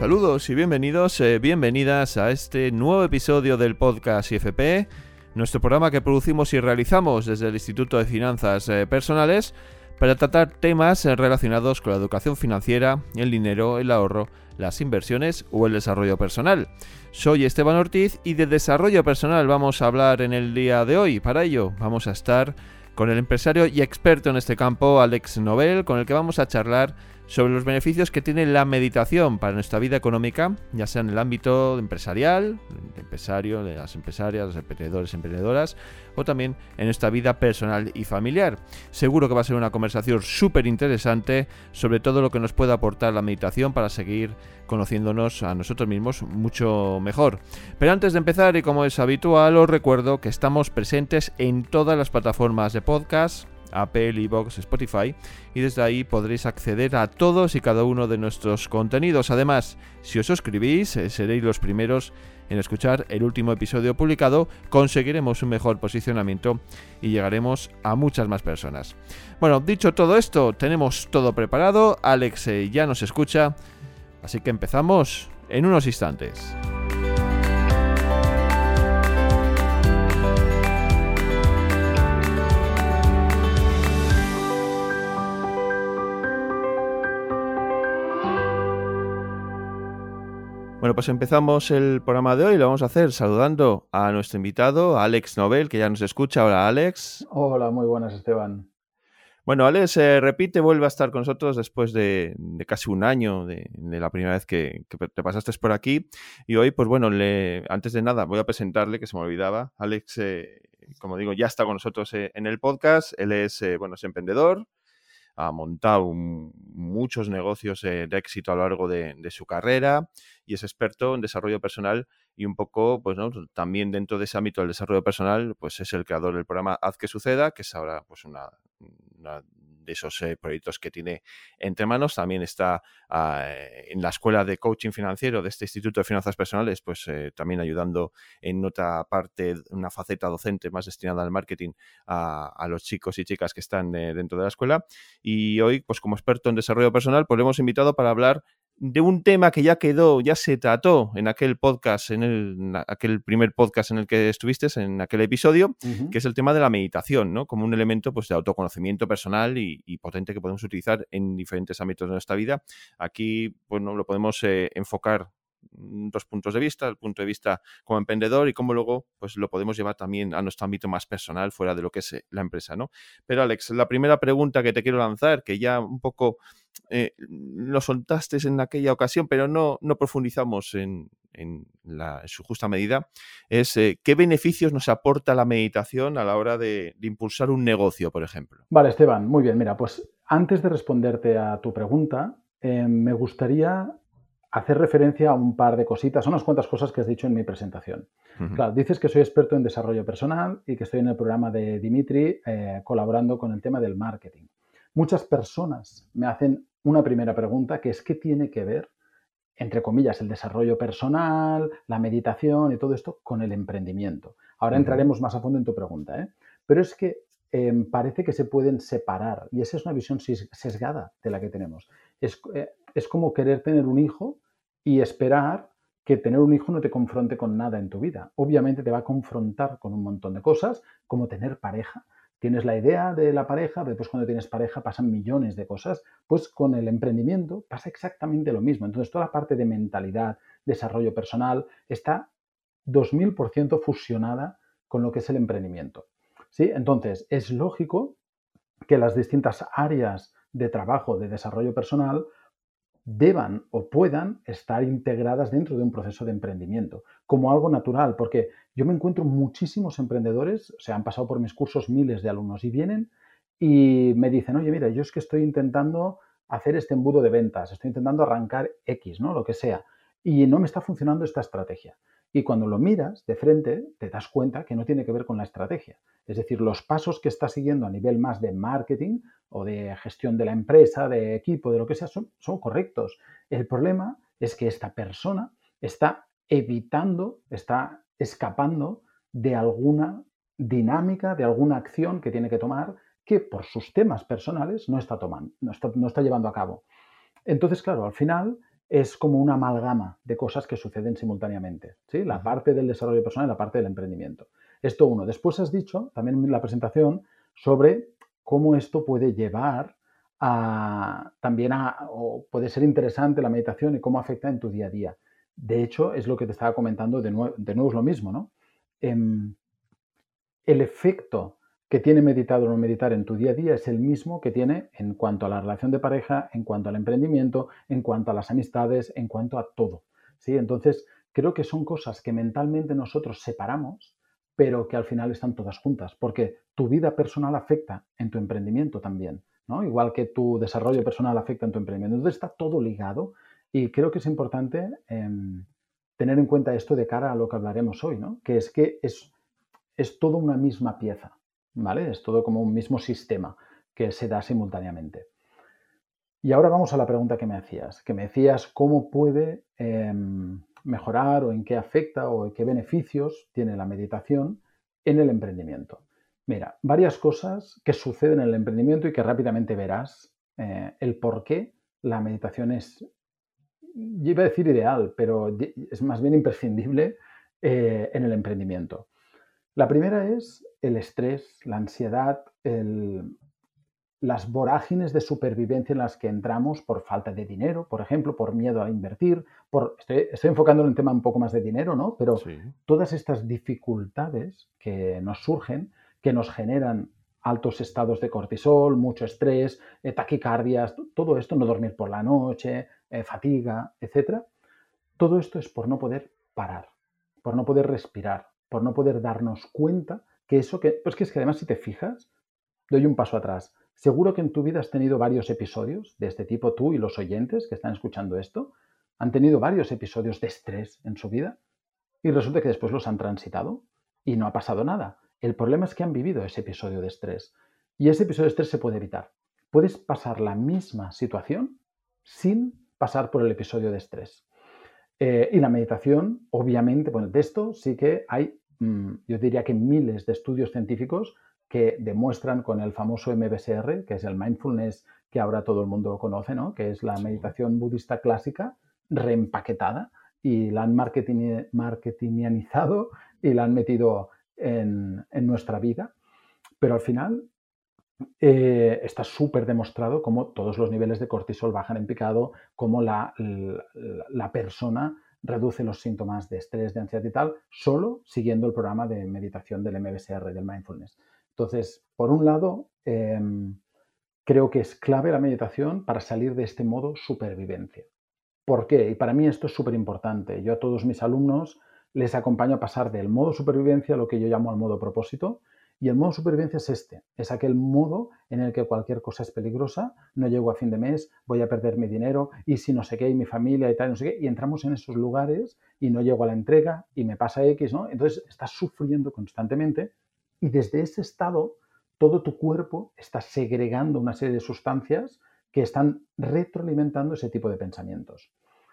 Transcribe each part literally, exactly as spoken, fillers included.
Saludos y bienvenidos, eh, bienvenidas a este nuevo episodio del podcast I F P, nuestro programa que producimos y realizamos desde el Instituto de Finanzas eh, Personales para tratar temas eh, relacionados con la educación financiera, el dinero, el ahorro, las inversiones o el desarrollo personal. Soy Esteban Ortiz y de desarrollo personal vamos a hablar en el día de hoy. Para ello vamos a estar con el empresario y experto en este campo, Alex Nobel, con el que vamos a charlar sobre los beneficios que tiene la meditación para nuestra vida económica, ya sea en el ámbito empresarial, de empresario, de las empresarias, los emprendedores, emprendedoras, o también en nuestra vida personal y familiar. Seguro que va a ser una conversación súper interesante sobre todo lo que nos puede aportar la meditación para seguir conociéndonos a nosotros mismos mucho mejor. Pero antes de empezar, y como es habitual, os recuerdo que estamos presentes en todas las plataformas de podcast, Apple, iVoox, Spotify, y desde ahí podréis acceder a todos y cada uno de nuestros contenidos. Además, si os suscribís, eh, seréis los primeros en escuchar el último episodio publicado, conseguiremos un mejor posicionamiento y llegaremos a muchas más personas. Bueno, dicho todo esto, tenemos todo preparado, Alex eh, ya nos escucha, así que empezamos en unos instantes. Bueno, pues empezamos el programa de hoy y lo vamos a hacer saludando a nuestro invitado, Alex Nobel, que ya nos escucha. Hola, Alex. Hola, muy buenas, Esteban. Bueno, Alex, eh, repite, vuelve a estar con nosotros después de, de casi un año de, de la primera vez que, que te pasaste por aquí. Y hoy, pues bueno, le, antes de nada voy a presentarle, que se me olvidaba. Alex, eh, como digo, ya está con nosotros eh, en el podcast. Él es, eh, bueno, es emprendedor. Ha montado un, muchos negocios eh, de éxito a lo largo de, de su carrera y es experto en desarrollo personal y un poco, pues no, también dentro de ese ámbito del desarrollo personal, pues es el creador del programa Haz que Suceda, que es ahora pues una, una de esos eh, proyectos que tiene entre manos. También está uh, en la escuela de coaching financiero de este Instituto de Finanzas Personales, pues eh, también ayudando en otra parte, una faceta docente más destinada al marketing a, a los chicos y chicas que están eh, dentro de la escuela. Y hoy, pues como experto en desarrollo personal, pues lo hemos invitado para hablar de un tema que ya quedó, ya se trató en aquel podcast, en, el, en aquel primer podcast en el que estuviste, en aquel episodio, uh-huh. que es el tema de la meditación, ¿no? Como un elemento pues de autoconocimiento personal y, y potente que podemos utilizar en diferentes ámbitos de nuestra vida. Aquí, bueno, lo podemos eh, enfocar dos puntos de vista, el punto de vista como emprendedor y cómo luego pues lo podemos llevar también a nuestro ámbito más personal fuera de lo que es la empresa, ¿no? Pero Alex, la primera pregunta que te quiero lanzar, que ya un poco eh, lo soltaste en aquella ocasión, pero no, no profundizamos en, en, la, en su justa medida, es eh, ¿qué beneficios nos aporta la meditación a la hora de, de impulsar un negocio, por ejemplo? Vale, Esteban, muy bien. Mira, pues antes de responderte a tu pregunta, eh, me gustaría hacer referencia a un par de cositas, a unas cuantas cosas que has dicho en mi presentación. Uh-huh. Claro, dices que soy experto en desarrollo personal y que estoy en el programa de Dimitri eh, colaborando con el tema del marketing. Muchas personas me hacen una primera pregunta, que es ¿qué tiene que ver, entre comillas, el desarrollo personal, la meditación y todo esto con el emprendimiento? Ahora uh-huh. entraremos más a fondo en tu pregunta, ¿eh? Pero es que eh, parece que se pueden separar y esa es una visión sesgada de la que tenemos. Es, eh, es como querer tener un hijo y esperar que tener un hijo no te confronte con nada en tu vida. Obviamente te va a confrontar con un montón de cosas, como tener pareja. Tienes la idea de la pareja, después cuando tienes pareja pasan millones de cosas. Pues con el emprendimiento pasa exactamente lo mismo. Entonces toda la parte de mentalidad, desarrollo personal, está dos mil por ciento fusionada con lo que es el emprendimiento. ¿Sí? Entonces es lógico que las distintas áreas de trabajo, de desarrollo personal, deban o puedan estar integradas dentro de un proceso de emprendimiento, como algo natural, porque yo me encuentro muchísimos emprendedores, o sea, han pasado por mis cursos miles de alumnos y vienen y me dicen, oye, mira, yo es que estoy intentando hacer este embudo de ventas, estoy intentando arrancar X, ¿no? Lo que sea, y no me está funcionando esta estrategia. Y cuando lo miras de frente, te das cuenta que no tiene que ver con la estrategia. Es decir, los pasos que está siguiendo a nivel más de marketing o de gestión de la empresa, de equipo, de lo que sea, son, son correctos. El problema es que esta persona está evitando, está escapando de alguna dinámica, de alguna acción que tiene que tomar que por sus temas personales no está tomando, no está, no está llevando a cabo. Entonces, claro, al final es como una amalgama de cosas que suceden simultáneamente, ¿sí? La parte del desarrollo personal y la parte del emprendimiento. Esto uno. Después has dicho, también en la presentación, sobre cómo esto puede llevar a, también a, o puede ser interesante la meditación y cómo afecta en tu día a día. De hecho, es lo que te estaba comentando, de nuevo, de nuevo es lo mismo, ¿no? Eh, el efecto que tiene meditar o no meditar en tu día a día es el mismo que tiene en cuanto a la relación de pareja, en cuanto al emprendimiento, en cuanto a las amistades, en cuanto a todo, ¿sí? Entonces, creo que son cosas que mentalmente nosotros separamos, pero que al final están todas juntas, porque tu vida personal afecta en tu emprendimiento también, ¿no? Igual que tu desarrollo Sí. personal afecta en tu emprendimiento. Entonces, está todo ligado y creo que es importante eh, tener en cuenta esto de cara a lo que hablaremos hoy, ¿no? Que es que es es todo una misma pieza, ¿vale? Es todo como un mismo sistema que se da simultáneamente. Y ahora vamos a la pregunta que me hacías, que me decías cómo puede eh, mejorar o en qué afecta o en qué beneficios tiene la meditación en el emprendimiento. Mira, varias cosas que suceden en el emprendimiento y que rápidamente verás eh, el por qué la meditación es, yo iba a decir ideal, pero es más bien imprescindible eh, en el emprendimiento. La primera es el estrés, la ansiedad, el, las vorágines de supervivencia en las que entramos por falta de dinero, por ejemplo, por miedo a invertir, por, estoy, estoy enfocando en un tema un poco más de dinero, ¿no? Pero Sí. todas estas dificultades que nos surgen, que nos generan altos estados de cortisol, mucho estrés, eh, taquicardias, todo esto, no dormir por la noche, eh, fatiga, etcétera. Todo esto es por no poder parar, por no poder respirar, por no poder darnos cuenta que eso que... Pues que es que además si te fijas, doy un paso atrás. Seguro que en tu vida has tenido varios episodios de este tipo, tú y los oyentes que están escuchando esto, han tenido varios episodios de estrés en su vida y resulta que después los han transitado y no ha pasado nada. El problema es que han vivido ese episodio de estrés y ese episodio de estrés se puede evitar. Puedes pasar la misma situación sin pasar por el episodio de estrés. Eh, y la meditación, obviamente, bueno, de esto sí que hay, mmm, yo diría que miles de estudios científicos que demuestran con el famoso M B S R, que es el mindfulness que ahora todo el mundo conoce, ¿no? Que es la Sí. meditación budista clásica reempaquetada y la han marketing, marketingianizado y la han metido en, en nuestra vida. Pero al final eh, está súper demostrado cómo todos los niveles de cortisol bajan en picado, cómo la, la, la, persona reduce los síntomas de estrés, de ansiedad y tal, solo siguiendo el programa de meditación del M B S R, del mindfulness. Entonces, por un lado, eh, creo que es clave la meditación para salir de este modo supervivencia. ¿Por qué? Y para mí esto es súper importante. Yo a todos mis alumnos les acompaño a pasar del modo supervivencia a lo que yo llamo al modo propósito. Y el modo supervivencia es este, es aquel modo en el que cualquier cosa es peligrosa, no llego a fin de mes, voy a perder mi dinero y si no sé qué, y mi familia y tal, no sé qué, y entramos en esos lugares y no llego a la entrega y me pasa X, ¿no? Entonces estás sufriendo constantemente y desde ese estado todo tu cuerpo está segregando una serie de sustancias que están retroalimentando ese tipo de pensamientos.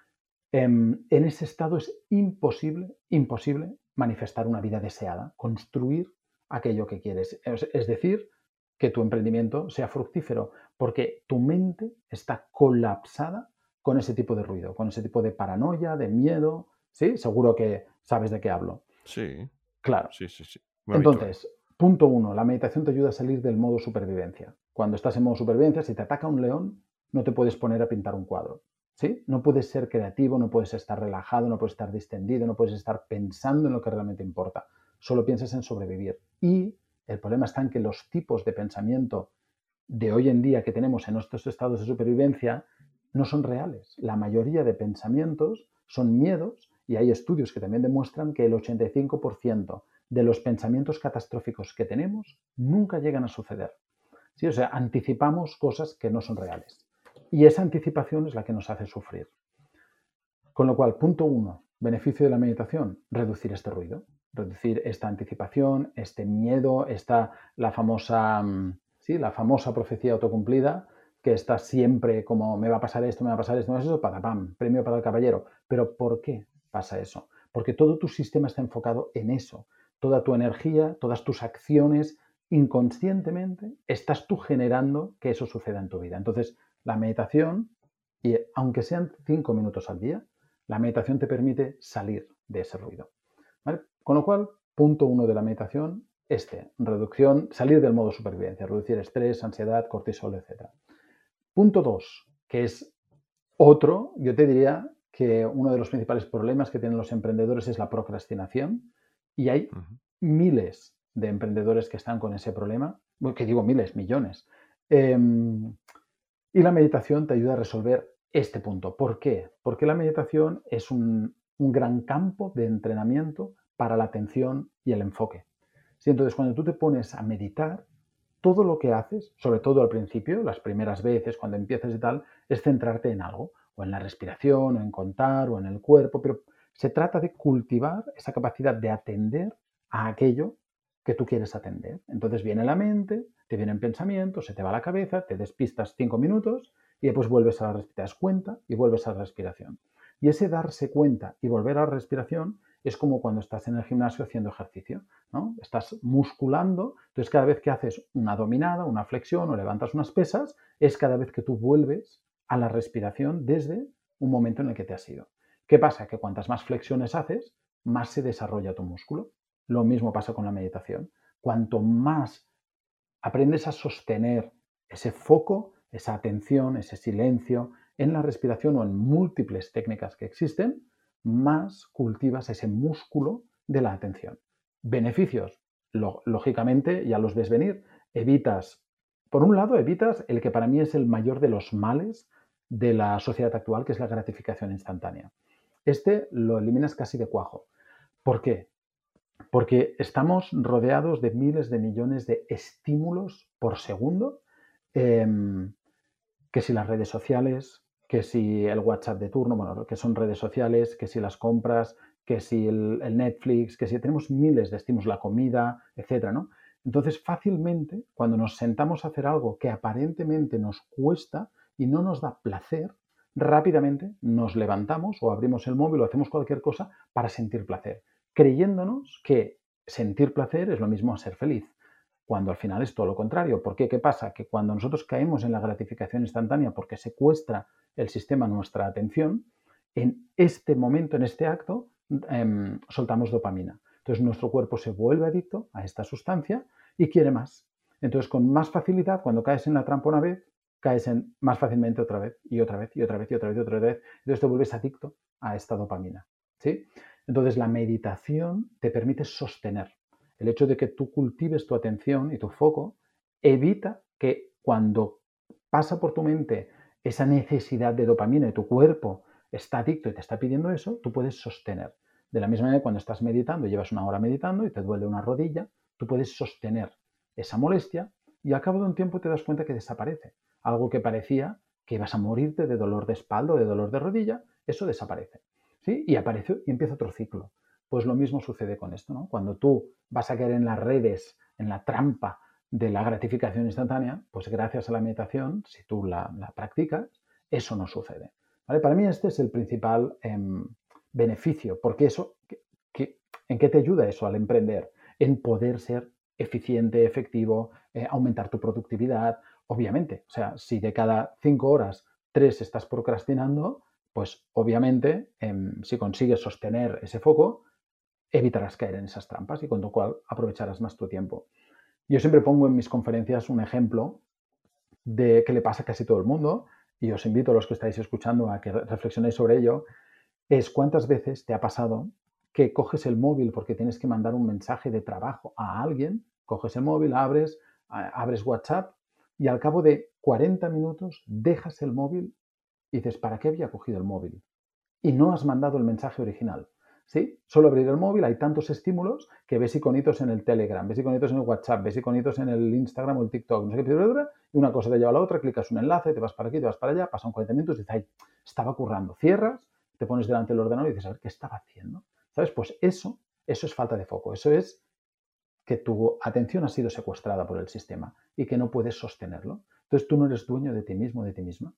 En ese estado es imposible, imposible manifestar una vida deseada, construir aquello que quieres. Es decir, que tu emprendimiento sea fructífero, porque tu mente está colapsada con ese tipo de ruido, con ese tipo de paranoia, de miedo. ¿Sí? Seguro que sabes de qué hablo. Sí. Claro. Sí, sí, sí. Muy habitual. Entonces, punto uno, la meditación te ayuda a salir del modo supervivencia. Cuando estás en modo supervivencia, si te ataca un león, no te puedes poner a pintar un cuadro. ¿Sí? No puedes ser creativo, no puedes estar relajado, no puedes estar distendido, no puedes estar pensando en lo que realmente importa. Solo piensas en sobrevivir. Y el problema está en que los tipos de pensamiento de hoy en día que tenemos en estos estados de supervivencia no son reales. La mayoría de pensamientos son miedos y hay estudios que también demuestran que el ochenta y cinco por ciento de los pensamientos catastróficos que tenemos nunca llegan a suceder. ¿Sí? O sea, anticipamos cosas que no son reales. Y esa anticipación es la que nos hace sufrir. Con lo cual, punto uno, beneficio de la meditación, reducir este ruido, reducir esta anticipación, este miedo, esta, la famosa, ¿sí? La famosa profecía autocumplida, que está siempre como, me va a pasar esto, me va a pasar esto, no es eso, patapam, premio para el caballero. Pero ¿por qué pasa eso? Porque todo tu sistema está enfocado en eso. Toda tu energía, todas tus acciones, inconscientemente, estás tú generando que eso suceda en tu vida. Entonces, la meditación Y aunque sean cinco minutos al día, la meditación te permite salir de ese ruido. ¿Vale? Con lo cual, punto uno de la meditación, este, reducción, salir del modo supervivencia, reducir estrés, ansiedad, cortisol, etcétera. Punto dos, que es otro, yo te diría que uno de los principales problemas que tienen los emprendedores es la procrastinación, y hay uh-huh. miles de emprendedores que están con ese problema, que digo miles, millones. Eh, y la meditación te ayuda a resolver este punto. ¿Por qué? Porque la meditación es un, un gran campo de entrenamiento para la atención y el enfoque. ¿Sí? Entonces, cuando tú te pones a meditar, todo lo que haces, sobre todo al principio, las primeras veces, cuando empiezas y tal, es centrarte en algo, o en la respiración, o en contar, o en el cuerpo, pero se trata de cultivar esa capacidad de atender a aquello que tú quieres atender. Entonces viene la mente, te vienen pensamientos, se te va la cabeza, te despistas cinco minutos y después vuelves a la respiración, te das cuenta y vuelves a la respiración. Y ese darse cuenta y volver a la respiración es como cuando estás en el gimnasio haciendo ejercicio, ¿no? Estás musculando, entonces cada vez que haces una dominada, una flexión o levantas unas pesas, es cada vez que tú vuelves a la respiración desde un momento en el que te has ido. ¿Qué pasa? Que cuantas más flexiones haces, más se desarrolla tu músculo. Lo mismo pasa con la meditación. Cuanto más aprendes a sostener ese foco, esa atención, ese silencio en la respiración o en múltiples técnicas que existen, más cultivas ese músculo de la atención. Beneficios, lógicamente, ya los ves venir. Evitas, por un lado, evitas el que para mí es el mayor de los males de la sociedad actual, que es la gratificación instantánea. Este lo eliminas casi de cuajo. ¿Por qué? Porque estamos rodeados de miles de millones de estímulos por segundo, eh, que si las redes sociales, que si el WhatsApp de turno, bueno, que son redes sociales, que si las compras, que si el, el Netflix, que si tenemos miles de estímulos, la comida, etcétera, ¿no? Entonces, fácilmente, cuando nos sentamos a hacer algo que aparentemente nos cuesta y no nos da placer, rápidamente nos levantamos o abrimos el móvil o hacemos cualquier cosa para sentir placer, creyéndonos que sentir placer es lo mismo a ser feliz, cuando al final es todo lo contrario. ¿Por qué? ¿Qué pasa? Que cuando nosotros caemos en la gratificación instantánea porque secuestra el sistema nuestra atención, en este momento, en este acto, eh, soltamos dopamina. Entonces nuestro cuerpo se vuelve adicto a esta sustancia y quiere más. Entonces con más facilidad, cuando caes en la trampa una vez, caes en más fácilmente otra vez y otra vez y otra vez y otra vez y otra vez. Entonces te vuelves adicto a esta dopamina, ¿sí? Entonces la meditación te permite sostener. El hecho de que tú cultives tu atención y tu foco evita que cuando pasa por tu mente esa necesidad de dopamina y tu cuerpo está adicto y te está pidiendo eso, tú puedes sostener. De la misma manera, cuando estás meditando, llevas una hora meditando y te duele una rodilla, tú puedes sostener esa molestia y al cabo de un tiempo te das cuenta que desaparece. Algo que parecía que ibas a morirte de dolor de espalda o de dolor de rodilla, eso desaparece, ¿sí? Y aparece y empieza otro ciclo. Pues lo mismo sucede con esto, ¿no? Cuando tú vas a caer en las redes, en la trampa de la gratificación instantánea, pues gracias a la meditación, si tú la, la practicas, eso no sucede, ¿vale? Para mí este es el principal eh, beneficio, porque eso, que, que, ¿en qué te ayuda eso al emprender? En poder ser eficiente, efectivo, eh, aumentar tu productividad, obviamente. O sea, si de cada cinco horas, tres estás procrastinando, pues obviamente, eh, si consigues sostener ese foco, evitarás caer en esas trampas y con lo cual aprovecharás más tu tiempo. Yo siempre pongo en mis conferencias un ejemplo de que le pasa a casi todo el mundo y os invito a los que estáis escuchando a que reflexionéis sobre ello, es cuántas veces te ha pasado que coges el móvil porque tienes que mandar un mensaje de trabajo a alguien, coges el móvil, abres, abres WhatsApp y al cabo de cuarenta minutos dejas el móvil y dices, ¿para qué había cogido el móvil? Y no has mandado el mensaje original. ¿Sí? Solo abrir el móvil, hay tantos estímulos que ves iconitos en el Telegram, ves iconitos en el WhatsApp, ves iconitos en el Instagram o el TikTok, no sé qué, y una cosa te lleva a la otra, clicas un enlace, te vas para aquí, te vas para allá, pasan cuarenta minutos y dices, ay, estaba currando. Cierras, te pones delante del ordenador y dices, a ver, ¿qué estaba haciendo? ¿Sabes? Pues eso, eso es falta de foco, eso es que tu atención ha sido secuestrada por el sistema y que no puedes sostenerlo. Entonces tú no eres dueño de ti mismo, de ti misma.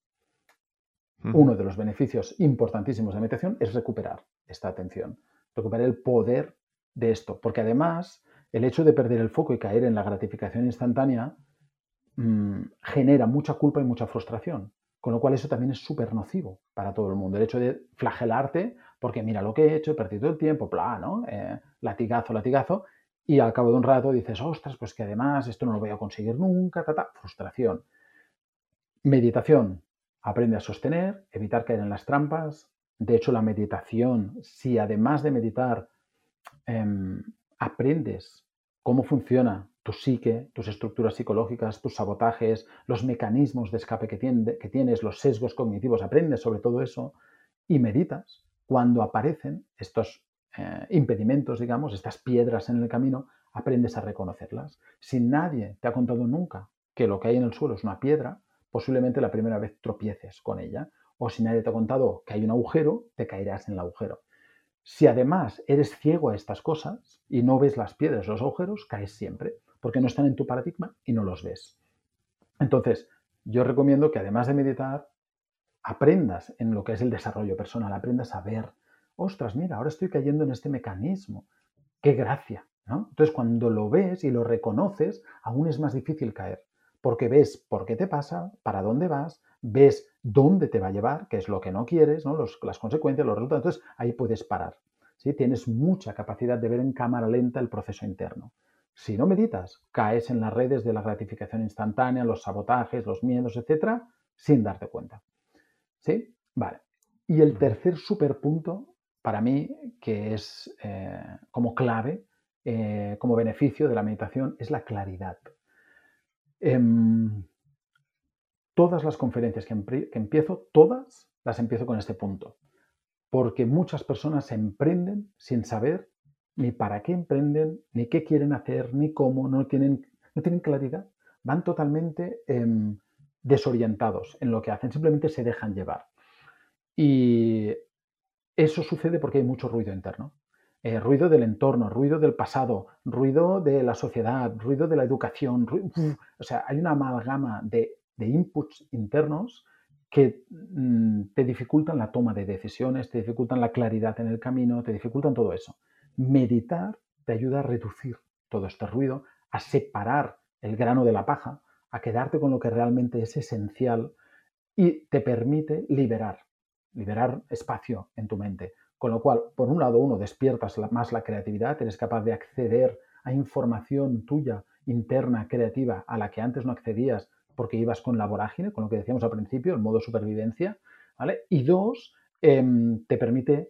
Uno de los beneficios importantísimos de la meditación es recuperar esta atención, recuperar el poder de esto, porque además el hecho de perder el foco y caer en la gratificación instantánea mmm, genera mucha culpa y mucha frustración, Con lo cual eso también es súper nocivo para todo el mundo. El hecho de flagelarte porque mira lo que he hecho, he perdido el tiempo, bla, ¿no? Eh, latigazo, latigazo. Y al cabo de un rato dices, ostras, pues que además esto no lo voy a conseguir nunca, ta, ta, frustración. Meditación. Aprende a sostener, evitar caer en las trampas. De hecho, la meditación, si además de meditar eh, aprendes cómo funciona tu psique, tus estructuras psicológicas, tus sabotajes, los mecanismos de escape que, tiende, que tienes, los sesgos cognitivos, aprendes sobre todo eso y meditas. Cuando aparecen estos eh, impedimentos, digamos, estas piedras en el camino, aprendes a reconocerlas. Si nadie te ha contado nunca que lo que hay en el suelo es una piedra, posiblemente la primera vez tropieces con ella. O si nadie te ha contado que hay un agujero, te caerás en el agujero. Si además eres ciego a estas cosas y no ves las piedras, los agujeros, caes siempre, porque no están en tu paradigma y no los ves. Entonces, yo recomiendo que además de meditar, aprendas en lo que es el desarrollo personal, aprendas a ver, ostras, mira, ahora estoy cayendo en este mecanismo, qué gracia, ¿no? Entonces, cuando lo ves y lo reconoces, aún es más difícil caer, porque ves por qué te pasa, para dónde vas, ves dónde te va a llevar, que es lo que no quieres, ¿no? Los, las consecuencias, los resultados, entonces ahí puedes parar, ¿sí? Tienes mucha capacidad de ver en cámara lenta el proceso interno. Si no meditas, caes en las redes de la gratificación instantánea, los sabotajes, los miedos, etcétera, sin darte cuenta. ¿Sí? Vale. Y el tercer superpunto, para mí, que es eh, como clave, eh, como beneficio de la meditación, es la claridad. Eh, todas las conferencias que, empie que empiezo, todas las empiezo con este punto. Porque muchas personas se emprenden sin saber ni para qué emprenden, ni qué quieren hacer, ni cómo, no tienen, no tienen claridad. Van totalmente eh, desorientados en lo que hacen, simplemente se dejan llevar. Y eso sucede porque hay mucho ruido interno. Eh, ruido del entorno, ruido del pasado, ruido de la sociedad, ruido de la educación. Ruido, o sea, hay una amalgama de, de inputs internos que mmm, te dificultan la toma de decisiones, te dificultan la claridad en el camino, te dificultan todo eso. Meditar te ayuda a reducir todo este ruido, a separar el grano de la paja, a quedarte con lo que realmente es esencial y te permite liberar, liberar espacio en tu mente. Con lo cual, por un lado, uno, despiertas la, más la creatividad, eres capaz de acceder a información tuya interna, creativa, a la que antes no accedías porque ibas con la vorágine, con lo que decíamos al principio, el modo supervivencia, ¿vale? Y dos, eh, te permite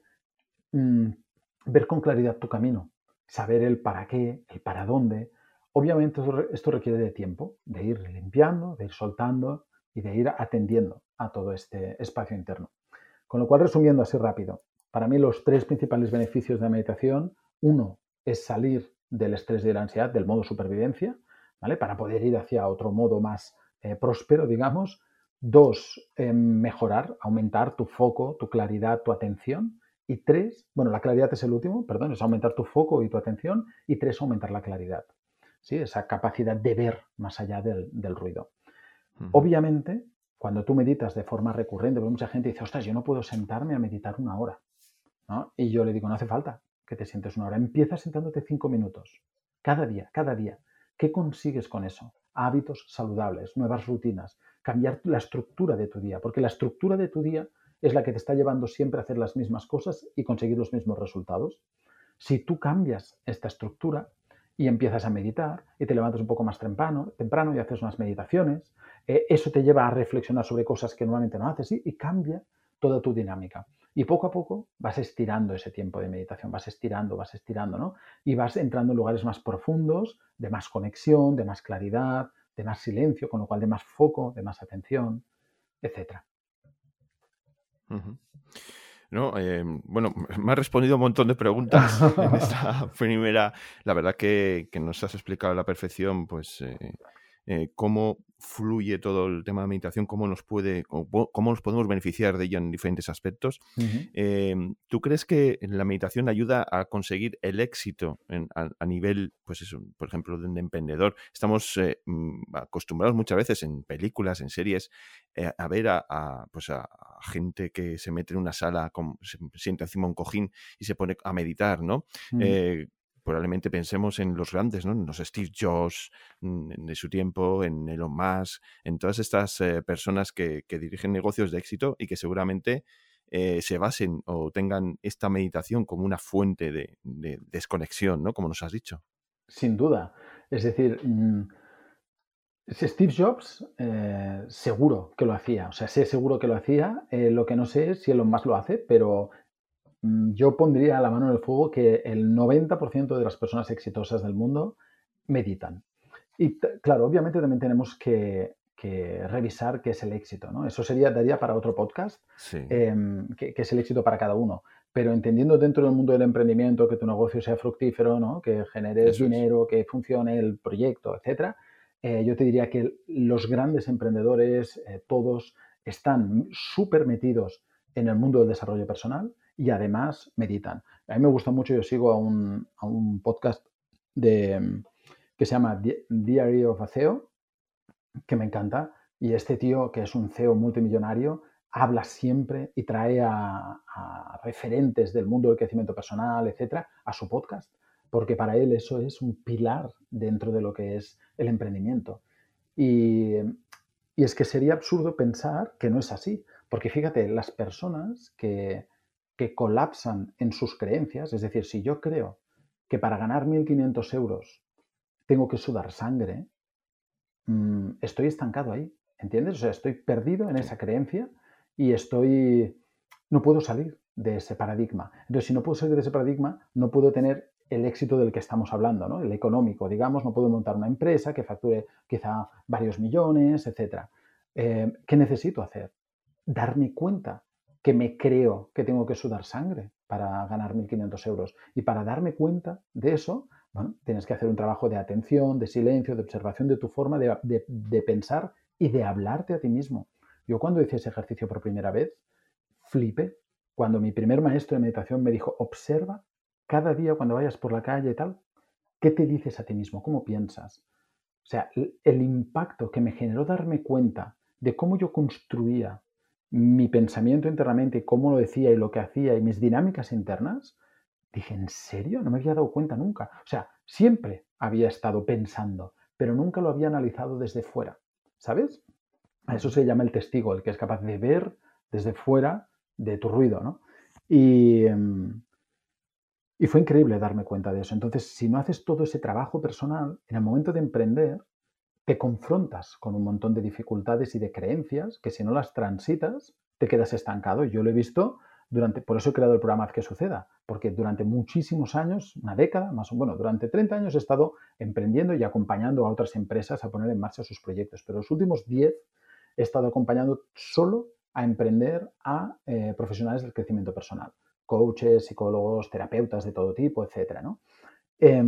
mm, ver con claridad tu camino, saber el para qué, el para dónde. Obviamente esto requiere de tiempo, de ir limpiando, de ir soltando y de ir atendiendo a todo este espacio interno. Con lo cual, resumiendo así rápido, para mí los tres principales beneficios de la meditación, uno es salir del estrés y de la ansiedad, del modo supervivencia, ¿vale? Para poder ir hacia otro modo más eh, próspero, digamos. Dos, eh, mejorar, aumentar tu foco, tu claridad, tu atención. Y tres, bueno, la claridad es el último, perdón, es aumentar tu foco y tu atención. Y tres, aumentar la claridad, ¿sí? Esa capacidad de ver más allá del, del ruido. Uh-huh. Obviamente, cuando tú meditas de forma recurrente, porque mucha gente dice, ostras, yo no puedo sentarme a meditar una hora, ¿no? Y yo le digo, no hace falta que te sientes una hora. Empieza sentándote cinco minutos, cada día, cada día. ¿Qué consigues con eso? Hábitos saludables, nuevas rutinas, cambiar la estructura de tu día, porque la estructura de tu día es la que te está llevando siempre a hacer las mismas cosas y conseguir los mismos resultados. Si tú cambias esta estructura y empiezas a meditar y te levantas un poco más temprano, temprano y haces unas meditaciones, eh, eso te lleva a reflexionar sobre cosas que normalmente no haces, ¿sí? Y cambia toda tu dinámica. Y poco a poco vas estirando ese tiempo de meditación, vas estirando, vas estirando, ¿no? Y vas entrando en lugares más profundos, de más conexión, de más claridad, de más silencio, con lo cual de más foco, de más atención, etcétera. Uh-huh. No, eh, bueno, me has respondido un montón de preguntas en esta primera. La verdad que, que nos has explicado a la perfección, pues, eh, eh, cómo fluye todo el tema de meditación, cómo nos puede, cómo, cómo nos podemos beneficiar de ello en diferentes aspectos. Uh-huh. Eh, ¿Tú crees que la meditación ayuda a conseguir el éxito en, a, a nivel, pues eso, por ejemplo, de un emprendedor? Estamos eh, acostumbrados muchas veces en películas, en series, eh, a ver a, a, pues a, a gente que se mete en una sala, con, se sienta encima de un cojín y se pone a meditar, ¿no? Uh-huh. Eh, probablemente pensemos en los grandes, ¿no? En los Steve Jobs de su tiempo, en Elon Musk, en todas estas eh, personas que, que dirigen negocios de éxito y que seguramente eh, se basen o tengan esta meditación como una fuente de, de desconexión, ¿no? Como nos has dicho. Sin duda. Es decir, mmm, Steve Jobs eh, seguro que lo hacía. O sea, sé seguro que lo hacía. Eh, lo que no sé es si Elon Musk lo hace, pero mmm, yo pondría la mano en el fuego que el noventa por ciento de las personas exitosas del mundo meditan. Y claro, obviamente también tenemos que, que, revisar qué es el éxito, ¿no? Eso sería, daría para otro podcast, Sí. eh, qué, qué es el éxito para cada uno. Pero entendiendo dentro del mundo del emprendimiento que tu negocio sea fructífero, ¿no? Que generes Eso dinero, es. que funcione el proyecto, etcétera, eh, yo te diría que los grandes emprendedores, eh, todos, están súper metidos en el mundo del desarrollo personal y además meditan. A mí me gusta mucho, yo sigo a un, a un podcast de, que se llama Diary of a C E O, que me encanta, y este tío, que es un C E O multimillonario, habla siempre y trae a, a referentes del mundo del crecimiento personal, etcétera, a su podcast, porque para él eso es un pilar dentro de lo que es el emprendimiento. Y, y es que sería absurdo pensar que no es así, porque fíjate, las personas que, que colapsan en sus creencias, es decir, si yo creo que para ganar mil quinientos euros tengo que sudar sangre, mmm, estoy estancado ahí, ¿entiendes? O sea, estoy perdido en Sí. esa creencia y estoy, no puedo salir de ese paradigma. Entonces, si no puedo salir de ese paradigma, no puedo tener el éxito del que estamos hablando, ¿no? El económico, digamos, no puedo montar una empresa que facture quizá varios millones, etcétera. Eh, ¿Qué necesito hacer? Darme cuenta que me creo que tengo que sudar sangre para ganar mil quinientos euros. Y para darme cuenta de eso, bueno, tienes que hacer un trabajo de atención, de silencio, de observación de tu forma de, de, de pensar y de hablarte a ti mismo. Yo cuando hice ese ejercicio por primera vez, flipé. Cuando mi primer maestro de meditación me dijo, observa cada día cuando vayas por la calle y tal, ¿qué te dices a ti mismo? ¿Cómo piensas? O sea, el impacto que me generó darme cuenta de cómo yo construía mi pensamiento internamente, cómo lo decía y lo que hacía y mis dinámicas internas, dije, ¿en serio? No me había dado cuenta nunca. O sea, siempre había estado pensando, pero nunca lo había analizado desde fuera, ¿sabes? A eso se llama el testigo, el que es capaz de ver desde fuera de tu ruido, ¿no? Y, y fue increíble darme cuenta de eso. Entonces, si no haces todo ese trabajo personal, en el momento de emprender, te confrontas con un montón de dificultades y de creencias que si no las transitas, te quedas estancado. Yo lo he visto durante, por eso he creado el programa Haz que suceda, porque durante muchísimos años, una década, más o bueno, durante treinta años he estado emprendiendo y acompañando a otras empresas a poner en marcha sus proyectos, pero los últimos diez he estado acompañando solo a emprender a eh, profesionales del crecimiento personal, coaches, psicólogos, terapeutas de todo tipo, etcétera, ¿no? Eh,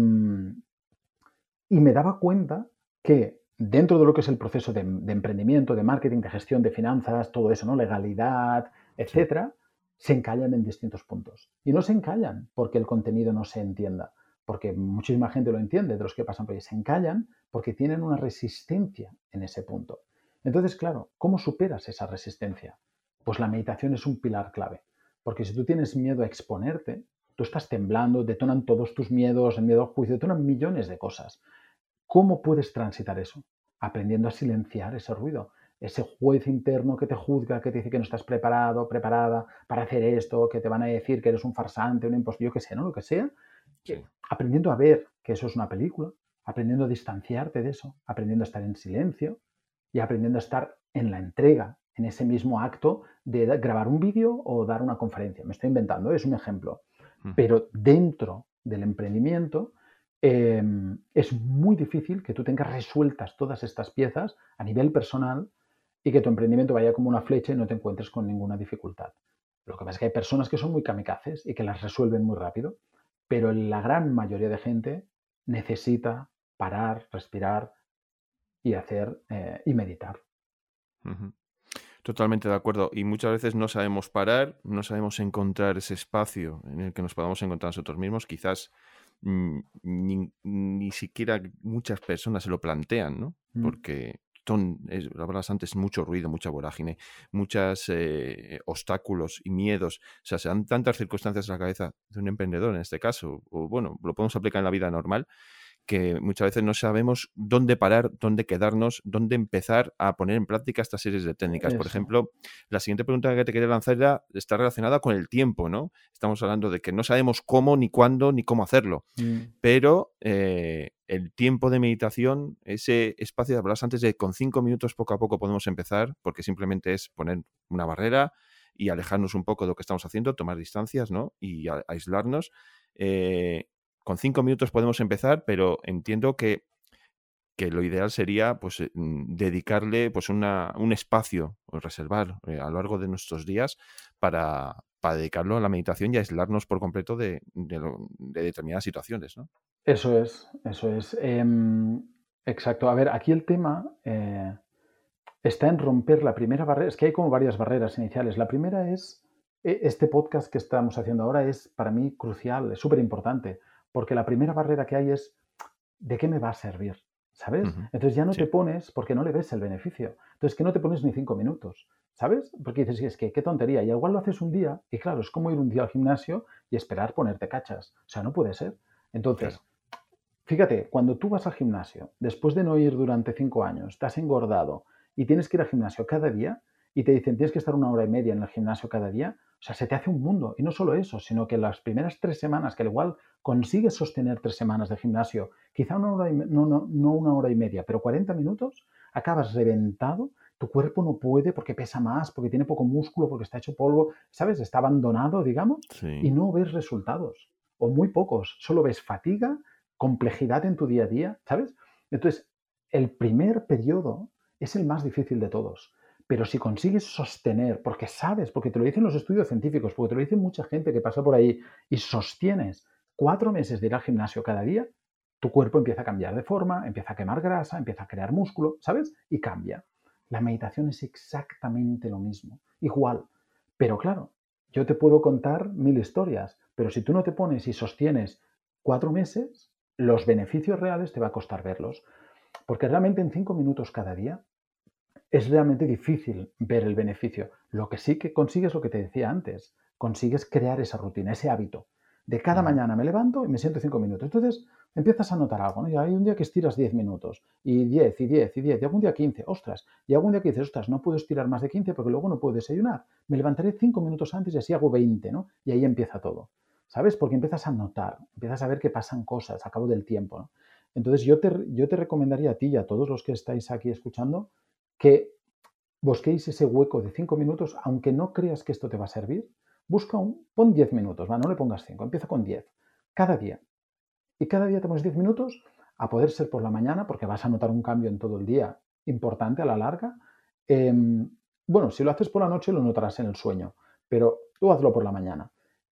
y me daba cuenta que dentro de lo que es el proceso de, de emprendimiento, de marketing, de gestión de finanzas, todo eso, ¿no? Legalidad, etcétera, sí, se encallan en distintos puntos. Y no se encallan porque el contenido no se entienda, porque muchísima gente lo entiende de los que pasan por ahí. Se encallan porque tienen una resistencia en ese punto. Entonces, claro, ¿cómo superas esa resistencia? Pues la meditación es un pilar clave. Porque si tú tienes miedo a exponerte, tú estás temblando, detonan todos tus miedos, el miedo al juicio, detonan millones de cosas. ¿Cómo puedes transitar eso? Aprendiendo a silenciar ese ruido, ese juez interno que te juzga, que te dice que no estás preparado, preparada para hacer esto, que te van a decir que eres un farsante, un impostor, yo qué sé, ¿no? Lo que sea. Sí. Aprendiendo a ver que eso es una película, aprendiendo a distanciarte de eso, aprendiendo a estar en silencio y aprendiendo a estar en la entrega, en ese mismo acto de grabar un vídeo o dar una conferencia. Me estoy inventando, es un ejemplo. Uh-huh. Pero dentro del emprendimiento, Eh, es muy difícil que tú tengas resueltas todas estas piezas a nivel personal y que tu emprendimiento vaya como una flecha y no te encuentres con ninguna dificultad. Lo que pasa es que hay personas que son muy kamikazes y que las resuelven muy rápido, pero la gran mayoría de gente necesita parar, respirar y hacer eh, y meditar. Uh-huh. Totalmente de acuerdo. Y muchas veces no sabemos parar, no sabemos encontrar ese espacio en el que nos podamos encontrar nosotros mismos. Quizás mmm, ni, ni siquiera muchas personas se lo plantean, ¿no? Mm. Porque ton, es, lo hablabas antes, mucho ruido, mucha vorágine, muchos eh, obstáculos y miedos. O sea, se dan tantas circunstancias a la cabeza de un emprendedor en este caso, o bueno, lo podemos aplicar en la vida normal, que muchas veces no sabemos dónde parar, dónde quedarnos, dónde empezar a poner en práctica estas series de técnicas. Por Eso. ejemplo, la siguiente pregunta que te quería lanzar era, está relacionada con el tiempo, ¿no? Estamos hablando de que no sabemos cómo, ni cuándo, ni cómo hacerlo. Mm. Pero eh, el tiempo de meditación, ese espacio de hablabas antes de con cinco minutos poco a poco podemos empezar, porque simplemente es poner una barrera y alejarnos un poco de lo que estamos haciendo, tomar distancias, ¿no? Y a, aislarnos. Eh, Con cinco minutos podemos empezar, pero entiendo que, que lo ideal sería pues, dedicarle pues, una, un espacio, o reservar eh, a lo largo de nuestros días para, para dedicarlo a la meditación y aislarnos por completo de, de, lo, de determinadas situaciones, ¿no? Eso es, eso es. Eh, exacto. A ver, aquí el tema eh, está en romper la primera barrera. Es que hay como varias barreras iniciales. La primera es, este podcast que estamos haciendo ahora es para mí crucial, es súper importante. Porque la primera barrera que hay es, ¿de qué me va a servir? ¿Sabes? Uh-huh. Entonces ya no sí. te pones porque no le ves el beneficio. Entonces que no te pones ni cinco minutos, ¿sabes? Porque dices, es que qué tontería. Y igual lo haces un día y claro, es como ir un día al gimnasio y esperar ponerte cachas. O sea, no puede ser. Entonces, claro. Fíjate, cuando tú vas al gimnasio, después de no ir durante cinco años, te has engordado y tienes que ir al gimnasio cada día y te dicen tienes que estar una hora y media en el gimnasio cada día, o sea, se te hace un mundo. Y no solo eso, sino que las primeras tres semanas, que al igual consigues sostener tres semanas de gimnasio, quizá una hora y me- no, no, no una hora y media, pero cuarenta minutos, acabas reventado, tu cuerpo no puede porque pesa más, porque tiene poco músculo, porque está hecho polvo, ¿sabes? Está abandonado, digamos, Sí. y no ves resultados, o muy pocos. Solo ves fatiga, complejidad en tu día a día, ¿sabes? Entonces, el primer periodo es el más difícil de todos. Pero si consigues sostener, porque sabes, porque te lo dicen los estudios científicos, porque te lo dice mucha gente que pasa por ahí, y sostienes cuatro meses de ir al gimnasio cada día, tu cuerpo empieza a cambiar de forma, empieza a quemar grasa, empieza a crear músculo, ¿sabes? Y cambia. La meditación es exactamente lo mismo, igual. Pero claro, yo te puedo contar mil historias, pero si tú no te pones y sostienes cuatro meses, los beneficios reales te va a costar verlos. Porque realmente en cinco minutos cada día es realmente difícil ver el beneficio. Lo que sí que consigues, lo que te decía antes, consigues crear esa rutina, ese hábito. De cada uh-huh. mañana me levanto y me siento cinco minutos. Entonces empiezas a notar algo, ¿no? Y hay un día que estiras diez minutos, y diez, y diez, y diez, y algún día quince, ostras. Y algún día que dices, ostras, no puedo estirar más de quince porque luego no puedo desayunar. Me levantaré cinco minutos antes y así hago veinte, ¿no? Y ahí empieza todo, ¿sabes? Porque empiezas a notar, empiezas a ver que pasan cosas a cabo del tiempo, ¿no? Entonces yo te, yo te recomendaría a ti y a todos los que estáis aquí escuchando que busquéis ese hueco de cinco minutos, aunque no creas que esto te va a servir, busca un, pon diez minutos, ¿va? No le pongas cinco, empieza con diez, cada día. Y cada día te pones diez minutos, a poder ser por la mañana, porque vas a notar un cambio en todo el día importante a la larga. Eh, bueno, si lo haces por la noche lo notarás en el sueño, pero tú hazlo por la mañana.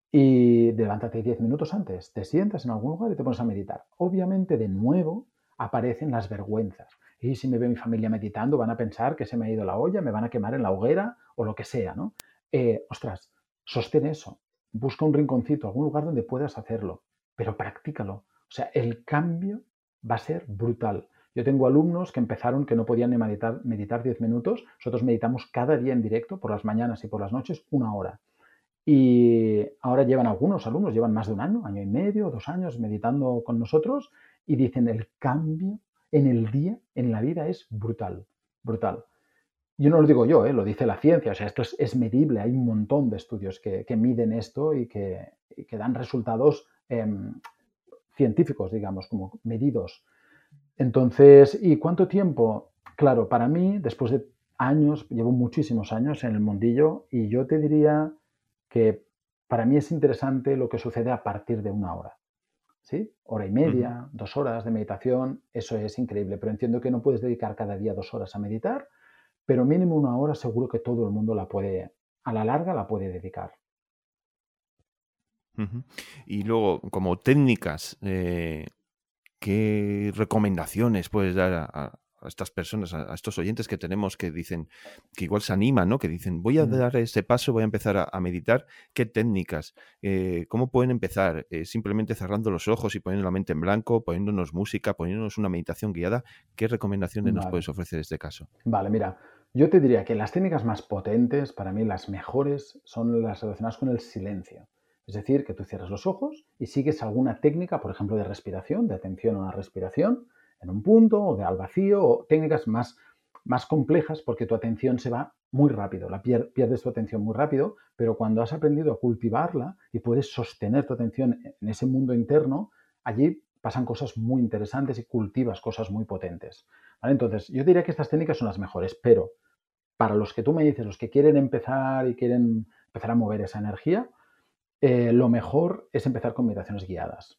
Y levántate diez minutos antes, te sientas en algún lugar y te pones a meditar. Obviamente, de nuevo, aparecen las vergüenzas. Y si me ve mi familia meditando, van a pensar que se me ha ido la olla, me van a quemar en la hoguera o lo que sea, ¿no? Eh, ostras, sostén eso. Busca un rinconcito, algún lugar donde puedas hacerlo, pero practícalo. O sea, el cambio va a ser brutal. Yo tengo alumnos que empezaron que no podían ni meditar, meditar diez minutos. Nosotros meditamos cada día en directo, por las mañanas y por las noches, una hora. Y ahora llevan algunos alumnos, llevan más de un año, año y medio, dos años meditando con nosotros y dicen el cambio en el día, en la vida es brutal, brutal. Yo no lo digo yo, ¿eh? Lo dice la ciencia, o sea, esto es, es medible, hay un montón de estudios que, que miden esto y que, y que dan resultados eh, científicos, digamos, como medidos. Entonces, ¿y cuánto tiempo? Claro, para mí, después de años, llevo muchísimos años en el mundillo y yo te diría que para mí es interesante lo que sucede a partir de una hora. ¿Sí? Hora y media, uh-huh. dos horas de meditación, eso es increíble, pero entiendo que no puedes dedicar cada día dos horas a meditar, pero mínimo una hora seguro que todo el mundo la puede, a la larga la puede dedicar. Uh-huh. Y luego, como técnicas, eh, ¿qué recomendaciones puedes dar a, a, a estas personas, a, a estos oyentes que tenemos que dicen, que igual se animan, ¿no? Que dicen, voy a Mm. dar este paso, voy a empezar a, a meditar, ¿qué técnicas? Eh, ¿Cómo pueden empezar? Eh, simplemente cerrando los ojos y poniendo la mente en blanco, poniéndonos música, poniéndonos una meditación guiada. ¿Qué recomendaciones nos Vale. puedes ofrecer en este caso? Vale, mira, yo te diría que las técnicas más potentes, para mí las mejores, son las relacionadas con el silencio. Es decir, que tú cierras los ojos y sigues alguna técnica, por ejemplo, de respiración, de atención a la respiración, en un punto, o de al vacío, o técnicas más, más complejas, porque tu atención se va muy rápido, la pier- pierdes tu atención muy rápido, pero cuando has aprendido a cultivarla y puedes sostener tu atención en ese mundo interno, allí pasan cosas muy interesantes y cultivas cosas muy potentes. ¿Vale? Entonces, yo diría que estas técnicas son las mejores, pero para los que tú me dices, los que quieren empezar y quieren empezar a mover esa energía, eh, lo mejor es empezar con meditaciones guiadas,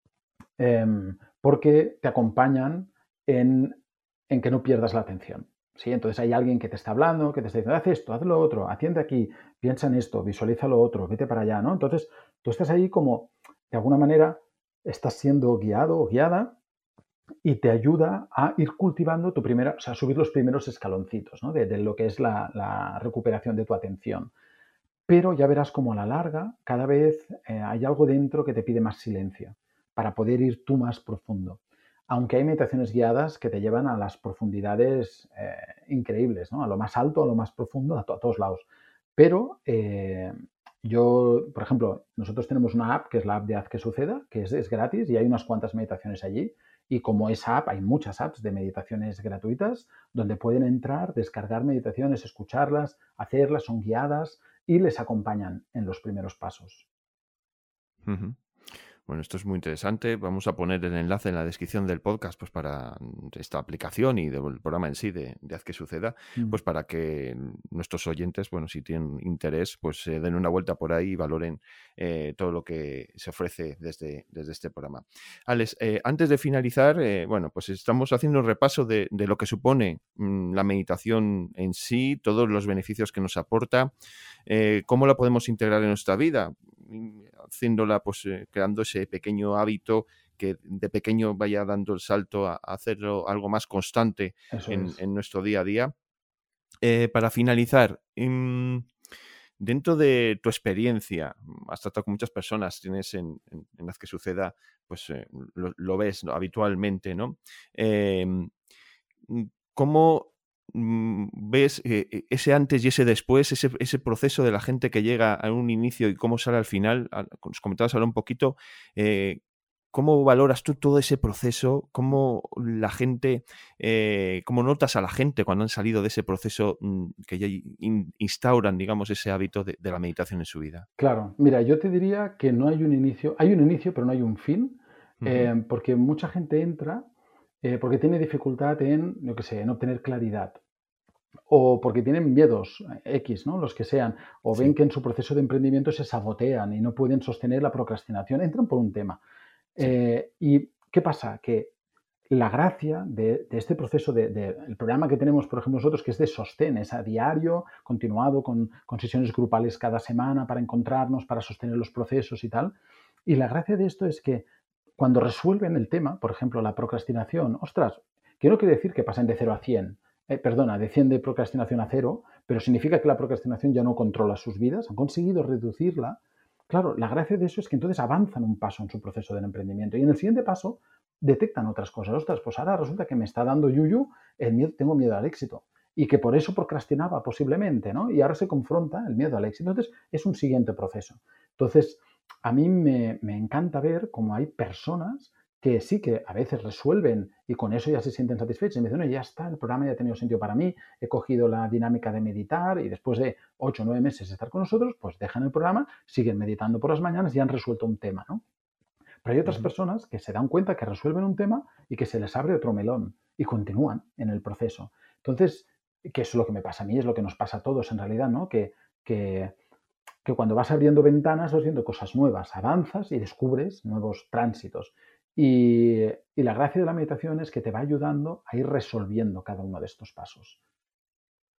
eh, porque te acompañan en, en, que no pierdas la atención. ¿Sí? Entonces hay alguien que te está hablando, que te está diciendo, haz esto, haz lo otro, atiende aquí, piensa en esto, visualiza lo otro, vete para allá, ¿no? Entonces tú estás ahí como, de alguna manera, estás siendo guiado o guiada y te ayuda a ir cultivando tu primera, o sea, subir los primeros escaloncitos, ¿no? de, de, lo que es la, la, recuperación de tu atención. Pero ya verás como a la larga, cada vez eh, hay algo dentro que te pide más silencio para poder ir tú más profundo. Aunque hay meditaciones guiadas que te llevan a las profundidades eh, increíbles, ¿no? A lo más alto, a lo más profundo, a, to a todos lados. Pero eh, yo, por ejemplo, nosotros tenemos una app que es la app de Haz que Suceda, que es, es gratis y hay unas cuantas meditaciones allí. Y como esa app, hay muchas apps de meditaciones gratuitas donde pueden entrar, descargar meditaciones, escucharlas, hacerlas, son guiadas y les acompañan en los primeros pasos. Uh-huh. Bueno, esto es muy interesante. Vamos a poner el enlace en la descripción del podcast, pues para esta aplicación y del programa en sí de, de Haz que Suceda, Mm. pues para que nuestros oyentes, bueno, si tienen interés, pues se eh, den una vuelta por ahí y valoren eh, todo lo que se ofrece desde, desde este programa. Alex, eh, antes de finalizar, eh, bueno, pues estamos haciendo un repaso de, de lo que supone mmm, la meditación en sí, todos los beneficios que nos aporta, eh, cómo la podemos integrar en nuestra vida, haciéndola, pues eh, creando ese pequeño hábito que de pequeño vaya dando el salto a, a hacerlo algo más constante Eso en, es. en nuestro día a día. Eh, para finalizar, mmm, dentro de tu experiencia, has tratado con muchas personas, tienes en, en, en las que suceda, pues eh, lo, lo ves, ¿no? Habitualmente, ¿no? Eh, ¿Cómo mm, ves eh, ese antes y ese después, ese, ese proceso de la gente que llega a un inicio y cómo sale al final? Nos comentabas ahora un poquito, eh, ¿cómo valoras tú todo ese proceso? ¿Cómo la gente, eh, cómo notas a la gente cuando han salido de ese proceso mm, que ya in, instauran, digamos, ese hábito de, de la meditación en su vida? Claro, mira, yo te diría que no hay un inicio, hay un inicio, pero no hay un fin, Uh-huh. eh, porque mucha gente entra eh, porque tiene dificultad en, yo qué sé, en obtener claridad, o porque tienen miedos eh, X, ¿no? Los que sean, o ven Sí, que en su proceso de emprendimiento se sabotean y no pueden sostener la procrastinación, entran por un tema. sí. Eh, ¿Y qué pasa? Que la gracia de, de este proceso, del de, de, el programa que tenemos, por ejemplo, nosotros, que es de sostén, es a diario, continuado, con, con sesiones grupales cada semana para encontrarnos, para sostener los procesos y tal. Y la gracia de esto es que cuando resuelven el tema, por ejemplo, la procrastinación, ostras, que no quiere decir que pasen de cero a cien, eh, perdona, de cien de procrastinación a cero, pero significa que la procrastinación ya no controla sus vidas, han conseguido reducirla. Claro, la gracia de eso es que entonces avanzan un paso en su proceso del emprendimiento y en el siguiente paso detectan otras cosas. Ostras, pues ahora resulta que me está dando yuyu, el miedo, tengo miedo al éxito y que por eso procrastinaba posiblemente, ¿no? Y ahora se confronta el miedo al éxito. Entonces es un siguiente proceso. Entonces, a mí me, me encanta ver cómo hay personas que sí que a veces resuelven y con eso ya se sienten satisfechos y me dicen, no, ya está, el programa ya ha tenido sentido para mí, he cogido la dinámica de meditar y después de ocho o nueve meses de estar con nosotros, pues dejan el programa, siguen meditando por las mañanas y han resuelto un tema, ¿no? Pero hay otras Uh-huh. personas que se dan cuenta que resuelven un tema y que se les abre otro melón y continúan en el proceso. Entonces, que es lo que me pasa a mí, es lo que nos pasa a todos en realidad, ¿no? Que, que, que cuando vas abriendo ventanas vas viendo cosas nuevas, avanzas y descubres nuevos tránsitos. Y, y la gracia de la meditación es que te va ayudando a ir resolviendo cada uno de estos pasos.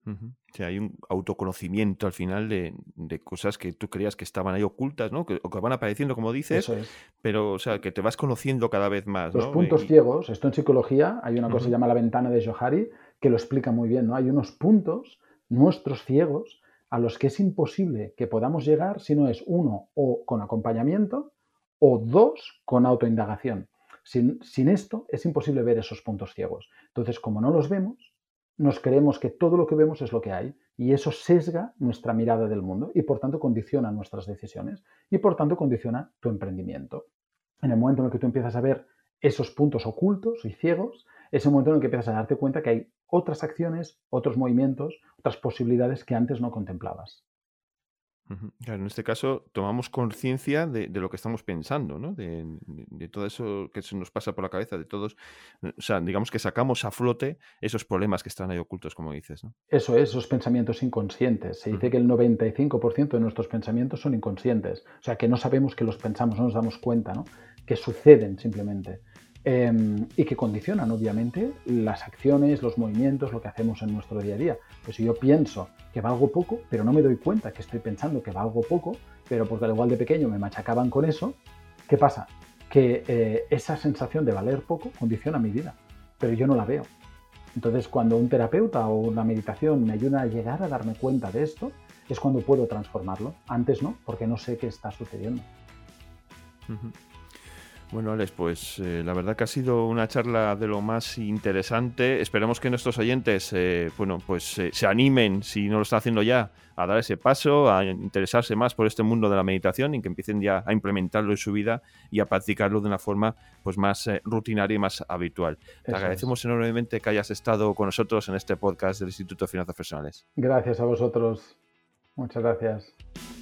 Uh-huh. O sea, hay un autoconocimiento al final de, de cosas que tú creías que estaban ahí ocultas, ¿no? Que, o que van apareciendo, como dices, Eso es. pero, o sea, que te vas conociendo cada vez más, Los ¿no? puntos Y... ciegos, esto en psicología, hay una cosa que uh-huh. se llama la ventana de Johari, que lo explica muy bien, ¿no? Hay unos puntos, nuestros ciegos, a los que es imposible que podamos llegar si no es uno, o con acompañamiento, o dos, con autoindagación. Sin, sin esto es imposible ver esos puntos ciegos. Entonces, como no los vemos, nos creemos que todo lo que vemos es lo que hay y eso sesga nuestra mirada del mundo y por tanto condiciona nuestras decisiones y por tanto condiciona tu emprendimiento. En el momento en el que tú empiezas a ver esos puntos ocultos y ciegos, es el momento en el que empiezas a darte cuenta que hay otras acciones, otros movimientos, otras posibilidades que antes no contemplabas. Claro, en este caso tomamos conciencia de, de lo que estamos pensando, ¿no? De, de, de todo eso que se nos pasa por la cabeza, de todos, o sea, digamos que sacamos a flote esos problemas que están ahí ocultos, como dices, ¿no? Eso es, esos pensamientos inconscientes. Se dice uh-huh. que el noventa y cinco por ciento de nuestros pensamientos son inconscientes, o sea, que no sabemos que los pensamos, no nos damos cuenta, ¿no? Que suceden simplemente. Eh, y que condicionan, obviamente, las acciones, los movimientos, lo que hacemos en nuestro día a día. Pues si yo pienso que valgo poco, pero no me doy cuenta que estoy pensando que valgo poco, pero porque al igual de pequeño me machacaban con eso, ¿qué pasa? Que eh, esa sensación de valer poco condiciona mi vida, pero yo no la veo. Entonces, cuando un terapeuta o una meditación me ayuda a llegar a darme cuenta de esto, es cuando puedo transformarlo. Antes no, porque no sé qué está sucediendo. Uh-huh. Bueno, Alex, pues eh, la verdad que ha sido una charla de lo más interesante. Esperemos que nuestros oyentes, eh, bueno, pues eh, se animen, si no lo están haciendo ya, a dar ese paso, a interesarse más por este mundo de la meditación y que empiecen ya a implementarlo en su vida y a practicarlo de una forma pues más eh, rutinaria y más habitual. Eso Te agradecemos es. enormemente que hayas estado con nosotros en este podcast del Instituto de Finanzas Personales. Gracias a vosotros. Muchas gracias.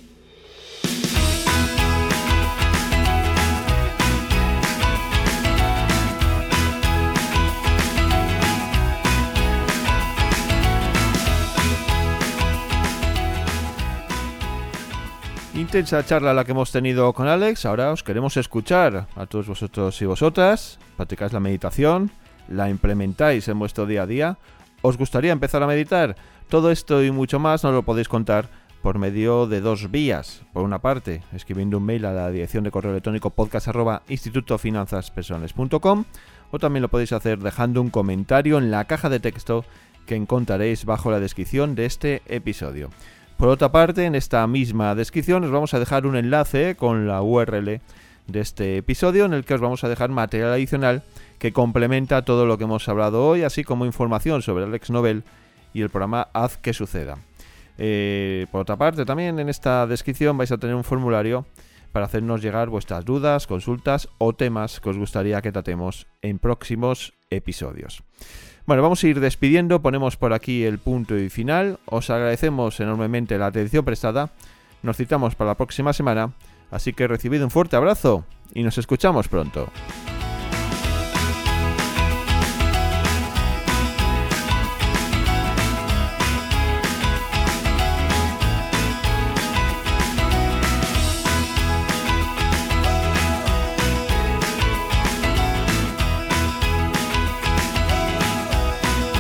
Intensa charla la que hemos tenido con Alex. Ahora os queremos escuchar a todos vosotros y vosotras. Practicáis la meditación, la implementáis en vuestro día a día. ¿Os gustaría empezar a meditar? Todo esto y mucho más nos lo podéis contar por medio de dos vías. Por una parte, escribiendo un mail a la dirección de correo electrónico podcast arroba instituto finanzas personales punto com, o también lo podéis hacer dejando un comentario en la caja de texto que encontraréis bajo la descripción de este episodio. Por otra parte, en esta misma descripción os vamos a dejar un enlace con la U R L de este episodio en el que os vamos a dejar material adicional que complementa todo lo que hemos hablado hoy, así como información sobre Alex Nobel y el programa Haz que Suceda. Eh, por otra parte, también en esta descripción vais a tener un formulario para hacernos llegar vuestras dudas, consultas o temas que os gustaría que tratemos en próximos episodios. Bueno, vamos a ir despidiendo, ponemos por aquí el punto y final. Os agradecemos enormemente la atención prestada. Nos citamos para la próxima semana, así que recibid un fuerte abrazo y nos escuchamos pronto.